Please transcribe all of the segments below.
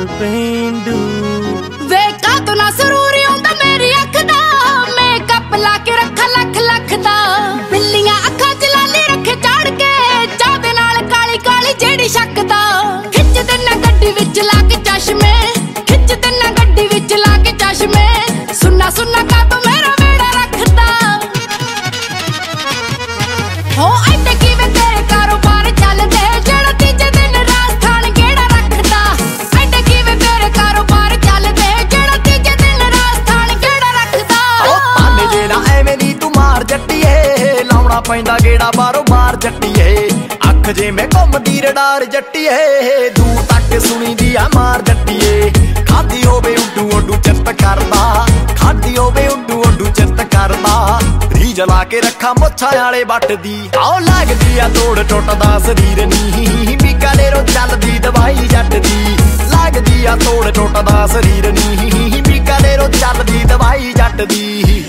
पेंडू वे का तो ना सुरूर आउंदा मेरी अख दा मेकअप ला के रखा लख लख दा बिल्लियां अखां च लाली रखे चाड़ के जादे नाल काली काली जेड़ी शकदा खिच देना गड्डी विच ला के चश्मे खिच देना गड्डी विच ला के चश्मे सुन्ना सुन्ना का तो मेरा वेड़ा रखदा हो ऐते किवें तेरे कारोबार चलदे जेड़ा तीजे दिन राजस्थान गेड़ा रखदा ऐते किवें तेरे कारोबार चलदे जेड़ा तीजे दिन राजस्थान गेड़ा रखदा ओ ताने जेड़ा एवें नी तू मार जट्टीए लाउणा पैंदा गेड़ा बारों बार जट्टीए अख जिवें घुमदी रडार जट्टीए दूर तक सुनी दी आ मार जट्टीए खादी होवे उड्डू उड्डू चित्त करदा खादी होवे उड्डू उड्डू चित्त करदा री जला के रखा मुच्छां वाले बट दी आओ लगदी आ तोड़ टुटदा शरीर नी बीकानेरों चलदी दवाई जट दी लगदी आ तोड़ टुटदा शरीर नी बीकानेरों चलदी दवाई जट दी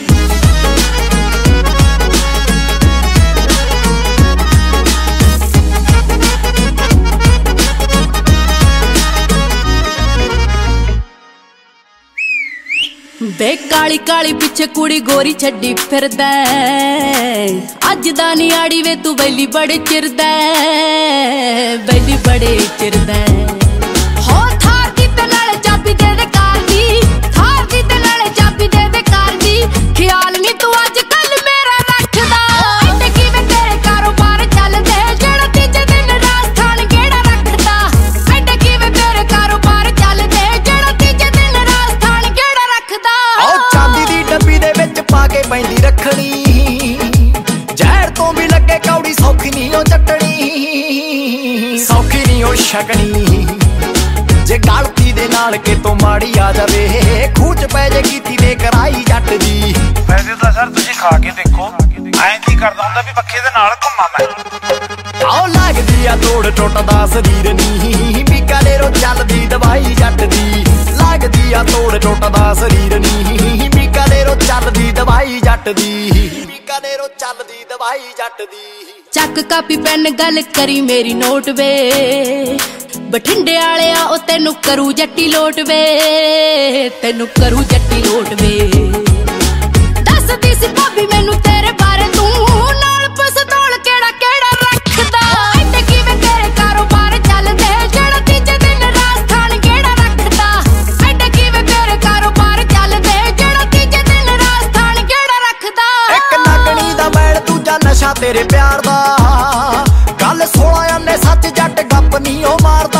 बे काली काली पिछे कुड़ी गोरी छड्डी फिरदा अज दा नी आड़ी वे तू बैली बड़े चिरदा बैली बड़े चिरदा हो थार दी ते नाले चाबी दे दे कार दी थार दी ते नाले चाबी दे दे कार दी ख्याल नी तू अज कल मेरा रखदा ऐते किवें तेरे कारोबार चलदे जेड़ा तीजे दिन राजस्थान गेड़ा रखदा ऐते किवें तेरे कारोबार चलदे जेड़ा तीजे दिन राजस्थान गेड़ा रखदा ओ चांदी दी डब्बी दे विच पा के पैंदी रखणी जहर तो भी लगे कौड़ी सौखी नहीं ओ चटणी सौखी नहीं ओ शकनी जे गलती दे नाल के तो माड़ी आ जावे खूच पै जे कीती दे कराई जट दी वैसे तो सर तुसीं खा के देखो ऐं जी करदा हुंदा भी पक्खे दे नाल घुम्मां मैं आओ लगदी आ तोड़ टुटदा शरीर नी बीकानेरों चलदी दवाई जट दी लगदी आ तोड़ टुटदा शरीर नी बीकानेरों चलदी दवाई जट दी बीकानेरों चलदी दवाई जट दी ਚੱਕ ਕਾਪੀ ਪੈਨ ਗੱਲ ਕਰੀ ਮੇਰੀ ਨੋਟ ਵੇ ਬਠਿੰਡੇ ਵਾਲਿਆ ਉਹ ਤੈਨੂੰ ਕਰੂ ਜੱਟੀ ਲੋਟ ਵੇ ਤੈਨੂੰ ਕਰੂ ਜੱਟੀ ਲੋਟ ਵੇ ਦੱਸਦੀ ਸੀ ਭਾਬੀ ਮੈਨੂੰ ਤੇਰੇ ਬਾਰੇ ਤੂੰ ਨਾਲ ਪਸਤੌਲ ਕਿਹੜਾ ਕਿਹੜਾ ਰੱਖਦਾ ਐਡੇ ਕਿਵੇਂ ਤੇਰੇ ਕਾਰੋਬਾਰ ਚੱਲਦੇ ਜਿਹੜਾ ਤੀਜੇ ਦਿਨ ਰਾਜਸਥਾਨ ਕਿਹੜਾ ਰੱਖਦਾ ਐਡੇ ਕਿਵੇਂ ਤੇਰੇ ਕਾਰੋਬਾਰ ਚੱਲਦੇ ਜਿਹੜਾ ਤੀਜੇ ਦਿਨ ਰਾਜਸਥਾਨ ਕਿਹੜਾ ਰੱਖਦਾ ਇੱਕ ਨਗਣੀ ਦਾ ਮੈਲ ਦੂਜਾ ਨਸ਼ਾ ਤੇਰੇ ਪਿਆਰ ਦਾ ਗੱਲ 16 ਆਨੇ ਸੱਚ ਜੱਟ ਗੱਪ ਨਹੀਂ ਉਹ ਮਾਰਦਾ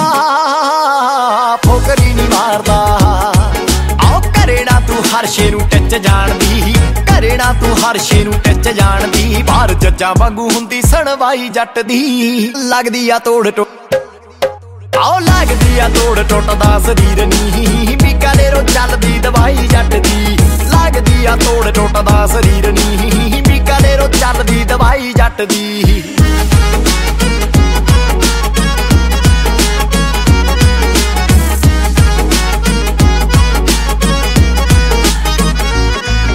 ਫੋਕਰੀ ਨਹੀਂ ਮਾਰਦਾ ਆਓ ਘਰੇ ਨਾ ਤੂੰ ਹਰ ਸ਼ੇ ਨੂੰ ਟੱਚ ਜਾਣਦੀ ਘਰੇ ਨਾ ਤੂੰ ਹਰ ਸ਼ੇ ਨੂੰ ਟੱਚ ਜਾਣਦੀ ਬਾਹਰ ਜੱਜਾਂ ਵਾਂਗੂ ਹੁੰਦੀ ਸਣਵਾਈ ਜੱਟ ਦੀ ਲੱਗਦੀ ਆ ਤੋੜ ਟੁੱਟ ਆਓ ਲੱਗਦੀ ਆ ਤੋੜ ਟੁੱਟਦਾ ਸ਼ਰੀਰ ਨੀ ਬੀਕਾਨੇਰੋਂ ਚੱਲਦੀ ਦਵਾਈ ਜੱਟ ਦੀ ਲੱਗਦੀ ਆ ਤੋੜ ਟੁੱਟਦਾ ਸ਼ਰੀਰ ਨੀ ਬੀਕਾਨੇਰੋਂ ਚੱਲਦੀ ਦਵਾਈ ਜੱਟ ਦੀ